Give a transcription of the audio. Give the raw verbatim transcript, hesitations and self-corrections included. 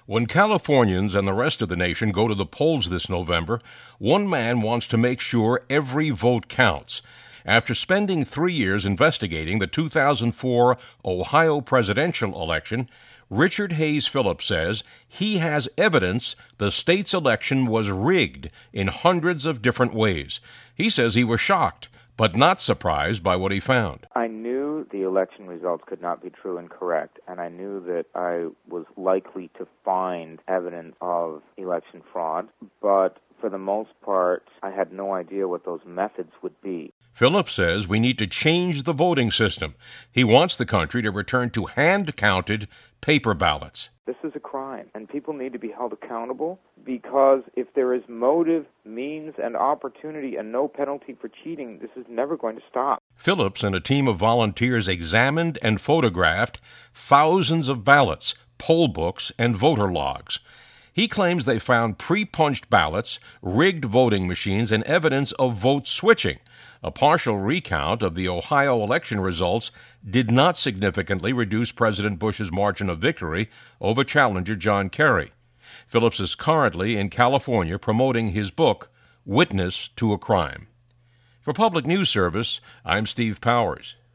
When Californians and the rest of the nation go to the polls this November, one man wants to make sure every vote counts. After spending three years investigating the two thousand four Ohio presidential election, Richard Hayes Phillips says he has evidence the state's election was rigged in hundreds of different ways. He says he was shocked, but not surprised by what he found. I knew the election results could not be true and correct, and I knew that I was likely to find evidence of election fraud, but for the most part, I had no idea what those methods would be. Phillips says we need to change the voting system. He wants the country to return to hand-counted paper ballots. This is a crime, and people need to be held accountable, because if there is motive, means, and opportunity and no penalty for cheating, this is never going to stop. Phillips and a team of volunteers examined and photographed thousands of ballots, poll books, and voter logs. He claims they found pre-punched ballots, rigged voting machines, and evidence of vote switching. A partial recount of the Ohio election results did not significantly reduce President Bush's margin of victory over challenger John Kerry. Phillips is currently in California promoting his book, Witness to a Crime. For Public News Service, I'm Steve Powers.